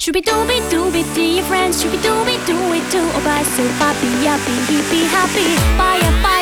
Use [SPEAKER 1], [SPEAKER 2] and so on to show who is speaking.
[SPEAKER 1] Shooby dooby dooby dee, your friends, shooby dooby doo it too. Oh, bye, so happy, happy, hippie, happy. Bye, bye.